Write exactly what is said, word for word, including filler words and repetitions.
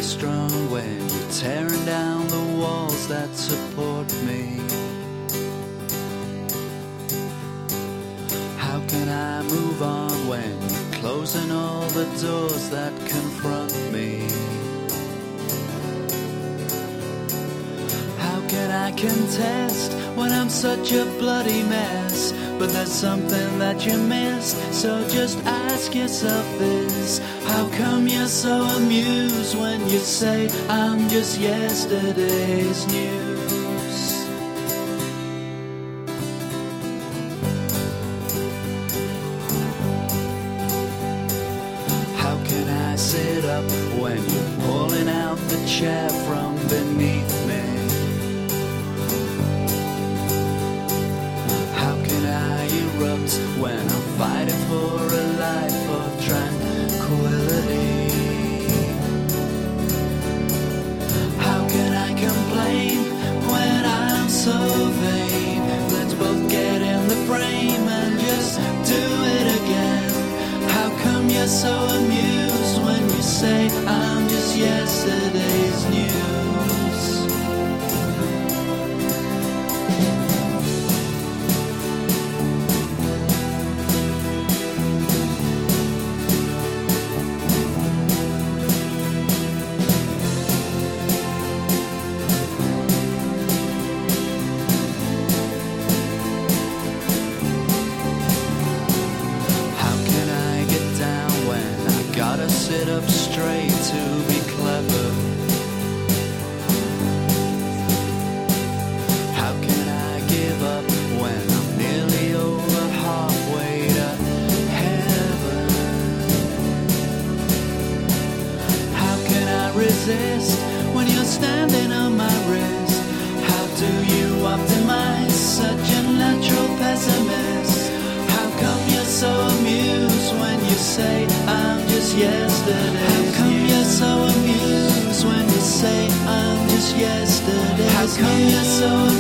stay strong when you're tearing down the walls that support me? How can I move on when you're closing all the doors that confront me? How can I contest when I'm such a bloody mess? But there's something that you missed, so just ask yourself this: how come you're so amused when you say I'm just yesterday's news? How can I sit up when you're pulling out the chair from beneath me? When I'm fighting for a life of tranquility? How can I complain when I'm so vain? Let's both get in the frame and just do it again. How come you're so amused when you say I'm just yesterday's news? Sit up straight to be clever. How can I give up when I'm nearly over halfway to heaven? How can I resist when you're standing on my wrist? How do you optimize such a natural pessimist? How come you're so amused when you say I'm just yesterday? How come you're so amused when you say I'm just yesterday? How come you're so